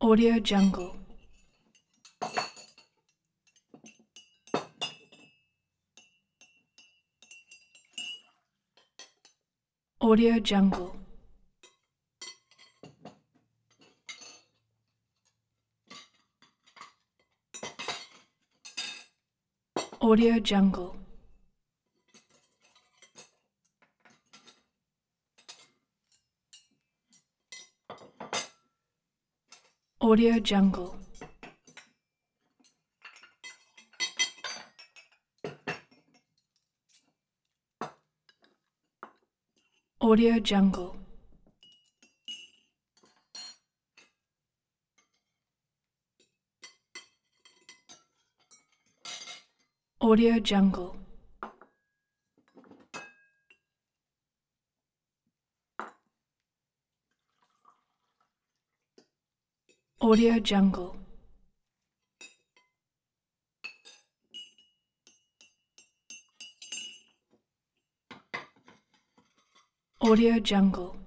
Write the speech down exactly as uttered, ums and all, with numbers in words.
Audio Jungle. Audio Jungle. Audio Jungle. Audio Jungle. Audio Jungle. Audio Jungle. Audio Jungle. Audio Jungle.